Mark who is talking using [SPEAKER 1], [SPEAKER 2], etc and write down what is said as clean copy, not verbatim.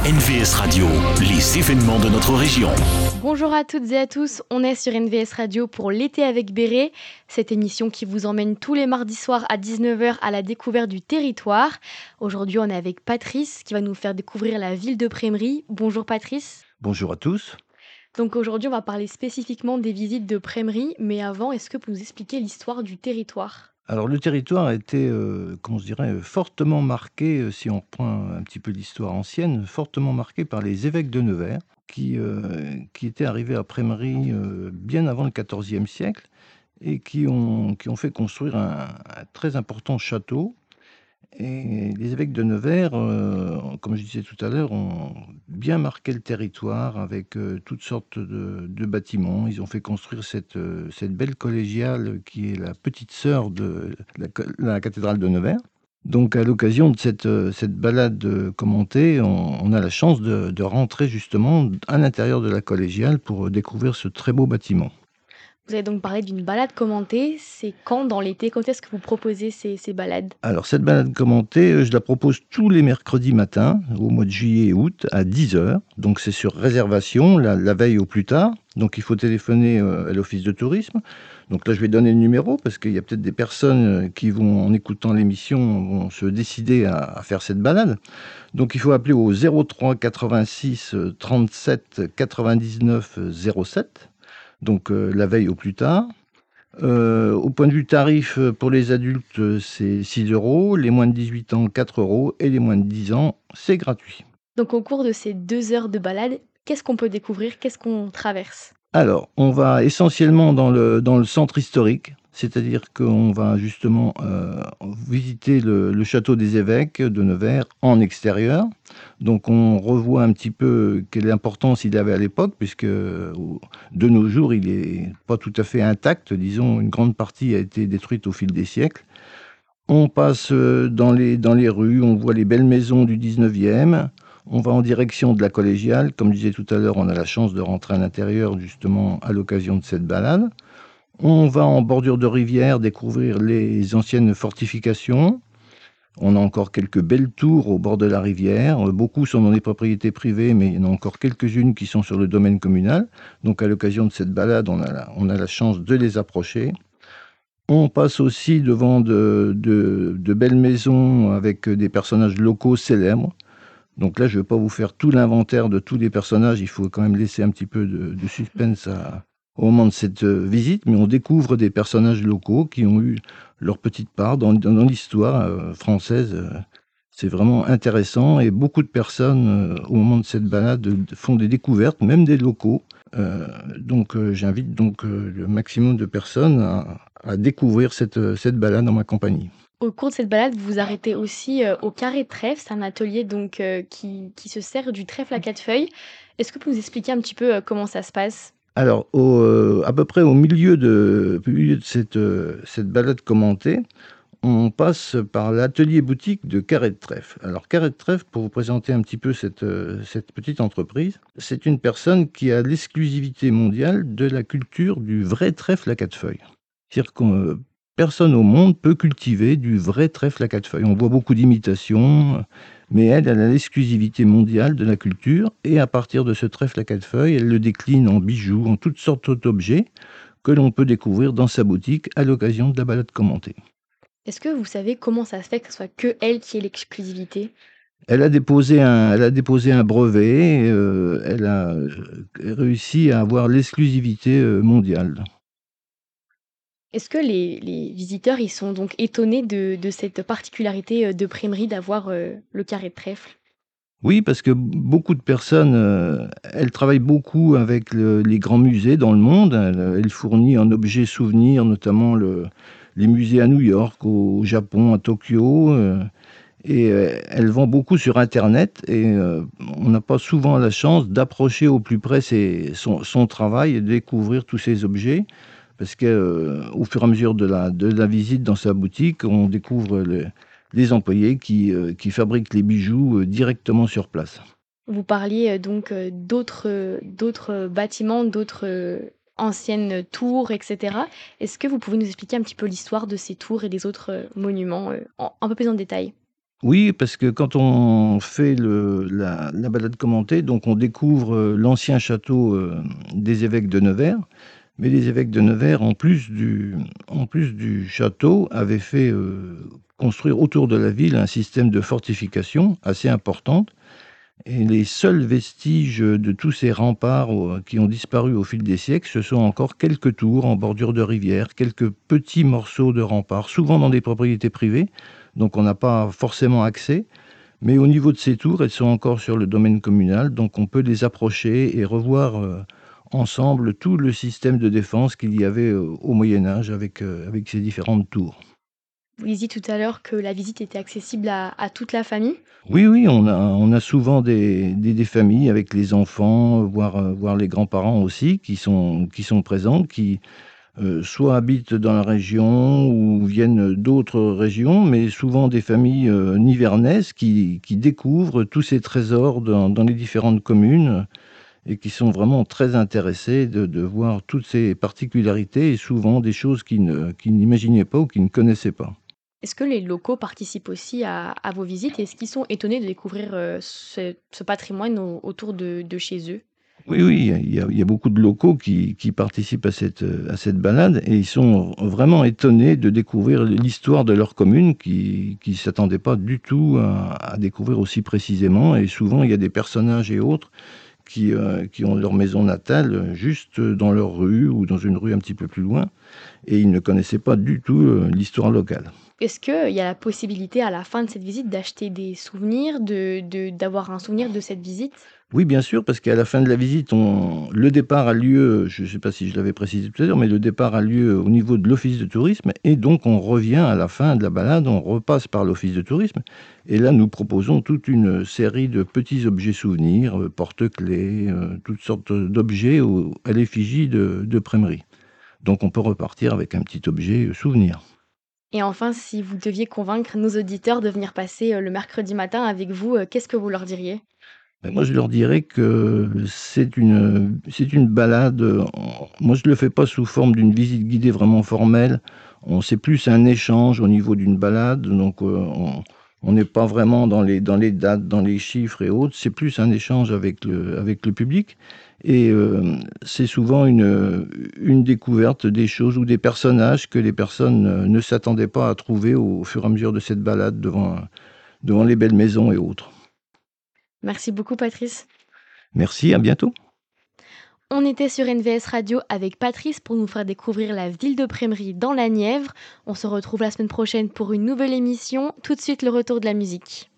[SPEAKER 1] NVS Radio, les événements de notre région.
[SPEAKER 2] Bonjour à toutes et à tous, on est sur NVS Radio pour l'été avec Béret, cette émission qui vous emmène tous les mardis soirs à 19h à la découverte du territoire. Aujourd'hui, on est avec Patrice qui va nous faire découvrir la ville de Prémery. Bonjour Patrice.
[SPEAKER 3] Bonjour à tous.
[SPEAKER 2] Donc aujourd'hui, on va parler spécifiquement des visites de Prémery, mais avant, est-ce que vous nous expliquer l'histoire du territoire ?
[SPEAKER 3] Alors le territoire a été, fortement marqué, si on reprend un petit peu l'histoire ancienne, fortement marqué par les évêques de Nevers qui étaient arrivés à Prémery, bien avant le XIVe siècle et qui ont fait construire un très important château. Et les évêques de Nevers, comme je disais tout à l'heure, ont bien marqué le territoire avec, toutes sortes de bâtiments. Ils ont fait construire cette belle collégiale qui est la petite sœur de la cathédrale de Nevers. Donc à l'occasion de cette balade, commentée, on a la chance de rentrer justement à l'intérieur de la collégiale pour découvrir ce très beau bâtiment.
[SPEAKER 2] Vous avez donc parlé d'une balade commentée, c'est quand dans l'été ? Quand est-ce que vous proposez ces balades ?
[SPEAKER 3] Alors cette balade commentée, je la propose tous les mercredis matins, au mois de juillet et août, à 10h. Donc c'est sur réservation, la veille au plus tard. Donc il faut téléphoner à l'office de tourisme. Donc là je vais donner le numéro parce qu'il y a peut-être des personnes qui vont, en écoutant l'émission, vont se décider à faire cette balade. Donc il faut appeler au 03 86 37 99 07. Donc la veille au plus tard. Au point de vue tarif, pour les adultes, c'est 6 €, les moins de 18 ans 4 € et les moins de 10 ans, c'est gratuit.
[SPEAKER 2] Donc au cours de ces 2 heures de balade, qu'est-ce qu'on peut découvrir ? Qu'est-ce qu'on traverse ?
[SPEAKER 3] Alors, on va essentiellement dans le centre historique, c'est-à-dire qu'on va justement, visiter le château des évêques de Nevers en extérieur. Donc on revoit un petit peu quelle importance il avait à l'époque puisque, de nos jours, il est pas tout à fait intact. Disons, une grande partie a été détruite au fil des siècles. On passe, dans les rues, on voit les belles maisons du 19e. On va en direction de la collégiale. Comme je disais tout à l'heure, on a la chance de rentrer à l'intérieur justement à l'occasion de cette balade. On va en bordure de rivière découvrir les anciennes fortifications. On a encore quelques belles tours au bord de la rivière. Beaucoup sont dans des propriétés privées, mais il y en a encore quelques-unes qui sont sur le domaine communal. Donc à l'occasion de cette balade, on a la chance de les approcher. On passe aussi devant de belles maisons avec des personnages locaux célèbres. Donc là, je ne vais pas vous faire tout l'inventaire de tous les personnages, il faut quand même laisser un petit peu de suspense au moment de cette visite, mais on découvre des personnages locaux qui ont eu leur petite part dans l'histoire française. C'est vraiment intéressant et beaucoup de personnes, au moment de cette balade, font des découvertes, même des locaux. J'invite le maximum de personnes à découvrir cette balade dans ma compagnie.
[SPEAKER 2] Au cours de cette balade, vous vous arrêtez aussi au Carré de Trèfle. C'est un atelier donc qui se sert du trèfle à 4 feuilles. Est-ce que vous nous expliquer un petit peu comment ça se passe ?
[SPEAKER 3] Alors, à peu près au milieu de cette balade commentée, on passe par l'atelier boutique de Carré de Trèfle. Alors, Carré de Trèfle, pour vous présenter un petit peu cette petite entreprise, c'est une personne qui a l'exclusivité mondiale de la culture du vrai trèfle à 4 feuilles. C'est-à-dire que personne au monde peut cultiver du vrai trèfle à 4 feuilles. On voit beaucoup d'imitations, mais elle a l'exclusivité mondiale de la culture. Et à partir de ce trèfle à 4 feuilles, elle le décline en bijoux, en toutes sortes d'objets que l'on peut découvrir dans sa boutique à l'occasion de la balade commentée.
[SPEAKER 2] Est-ce que vous savez comment ça se fait que ce soit que elle qui ait l'exclusivité ?
[SPEAKER 3] Elle a déposé un brevet, elle a réussi à avoir l'exclusivité mondiale.
[SPEAKER 2] Est-ce que les visiteurs, ils sont donc étonnés de cette particularité de Prémery d'avoir le Carré de Trèfle ?
[SPEAKER 3] Oui, parce que beaucoup de personnes, elles travaillent beaucoup avec les grands musées dans le monde. Elle fournit en objets souvenirs, notamment les musées à New York, au Japon, à Tokyo. Elle vend beaucoup sur Internet et on n'a pas souvent la chance d'approcher au plus près son travail et de découvrir tous ces objets. Parce qu'au fur et à mesure de la visite dans sa boutique, on découvre les employés qui fabriquent les bijoux directement sur place.
[SPEAKER 2] Vous parliez donc d'autres bâtiments, d'autres anciennes tours, etc. Est-ce que vous pouvez nous expliquer un petit peu l'histoire de ces tours et des autres monuments un peu plus en détail ?
[SPEAKER 3] Oui, parce que quand on fait la balade commentée, donc on découvre l'ancien château des évêques de Nevers. Mais les évêques de Nevers, en plus du château, avaient fait construire autour de la ville un système de fortification assez important. Et les seuls vestiges de tous ces remparts qui ont disparu au fil des siècles, ce sont encore quelques tours en bordure de rivière, quelques petits morceaux de remparts, souvent dans des propriétés privées, donc on n'a pas forcément accès. Mais au niveau de ces tours, elles sont encore sur le domaine communal, donc on peut les approcher et revoir ensemble tout le système de défense qu'il y avait au Moyen Âge avec ces différentes tours.
[SPEAKER 2] Vous disiez tout à l'heure que la visite était accessible à toute la famille.
[SPEAKER 3] Oui, oui, on a souvent des familles avec les enfants, voire les grands-parents aussi, qui sont présents, qui soit habitent dans la région ou viennent d'autres régions, mais souvent des familles nivernaises qui découvrent tous ces trésors dans les différentes communes et qui sont vraiment très intéressés de voir toutes ces particularités et souvent des choses qu'ils n'imaginaient pas ou qu'ils ne connaissaient pas.
[SPEAKER 2] Est-ce que les locaux participent aussi à vos visites? Est-ce qu'ils sont étonnés de découvrir ce patrimoine autour de chez eux?
[SPEAKER 3] Oui, oui, il y a beaucoup de locaux qui participent à cette balade et ils sont vraiment étonnés de découvrir l'histoire de leur commune qui s'attendaient pas du tout à découvrir aussi précisément. Et souvent, il y a des personnages et autres qui ont leur maison natale juste dans leur rue ou dans une rue un petit peu plus loin et ils ne connaissaient pas du tout l'histoire locale.
[SPEAKER 2] Est-ce qu'il y a la possibilité à la fin de cette visite d'acheter des souvenirs, d'avoir un souvenir de cette visite?
[SPEAKER 3] Oui, bien sûr, parce qu'à la fin de la visite, le départ a lieu, je ne sais pas si je l'avais précisé tout à l'heure, mais le départ a lieu au niveau de l'office de tourisme et donc on revient à la fin de la balade, on repasse par l'office de tourisme et là nous proposons toute une série de petits objets souvenirs, porte-clés, toutes sortes d'objets à l'effigie de Prémery. Donc on peut repartir avec un petit objet souvenir.
[SPEAKER 2] Et enfin, si vous deviez convaincre nos auditeurs de venir passer le mercredi matin avec vous, qu'est-ce que vous leur diriez?
[SPEAKER 3] Ben, moi, je leur dirais que c'est une balade. Moi, je ne le fais pas sous forme d'une visite guidée vraiment formelle. C'est plus un échange au niveau d'une balade. Donc, on n'est pas vraiment dans les dates, dans les chiffres et autres. C'est plus un échange avec le public. Et c'est souvent une découverte des choses ou des personnages que les personnes ne s'attendaient pas à trouver au fur et à mesure de cette balade devant les belles maisons et autres.
[SPEAKER 2] Merci beaucoup, Patrice.
[SPEAKER 3] Merci, à bientôt.
[SPEAKER 2] On était sur NVS Radio avec Patrice pour nous faire découvrir la ville de Prémery dans la Nièvre. On se retrouve la semaine prochaine pour une nouvelle émission. Tout de suite, le retour de la musique.